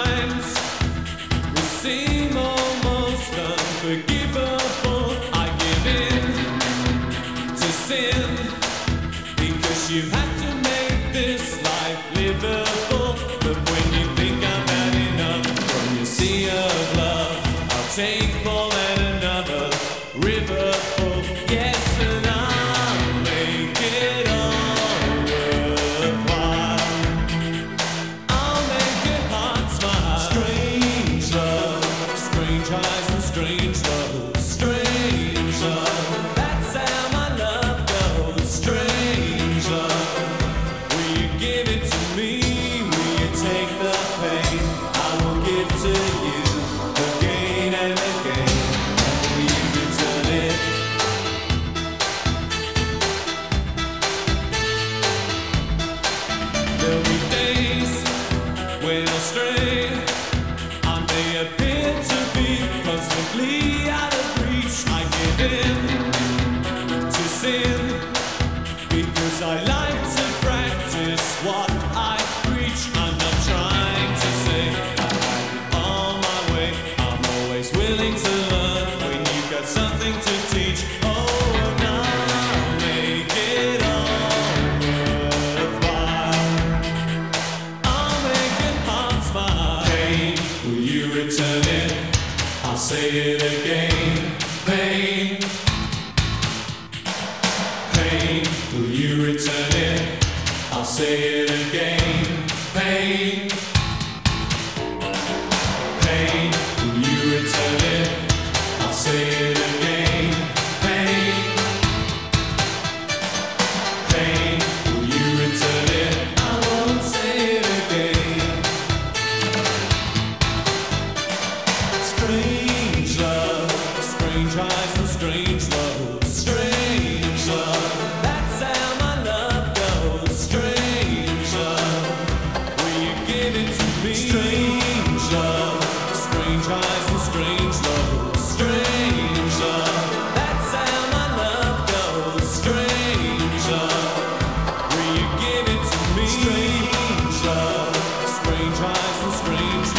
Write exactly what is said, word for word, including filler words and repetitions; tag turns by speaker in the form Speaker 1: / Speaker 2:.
Speaker 1: times will seem almost unforgivable. I give in to sin because you have to make this life livable. But when you think I've had enough from your sea of love, I'll take more than another river full. Yes, and I'll make it all worthwhile. I'll make your heart smile. Strange love, strange eyes and strange love. Strange love, that's how my love goes. Strange love, will you give it to me? Will you take the pain I will give to you again and again? And will you return it? There'll be days when I'll stray. I may appear to be constantly out of reach. I give in to sin because I like to practice what I preach. I'm not trying to say I have it all my way. I'm always willing to learn when you've got something to teach. Oh, and I'll make it all worthwhile. I'll make your heart smile. Pain, will you return it? I'll say it again. Pain, pain, will you return it? I'll say it again. Pain, pain, will you return it? I'll say it again. Pain, pain, will you return it? I won't say it again. Strange love, strange eyes and strange love. Strange love, that's how my love goes. Strange love, will you give it to me? Strange love, strange eyes and strange love. Strange love, that's how my love goes. Strange love, will you give it to me? Strange love, strange eyes and strange love.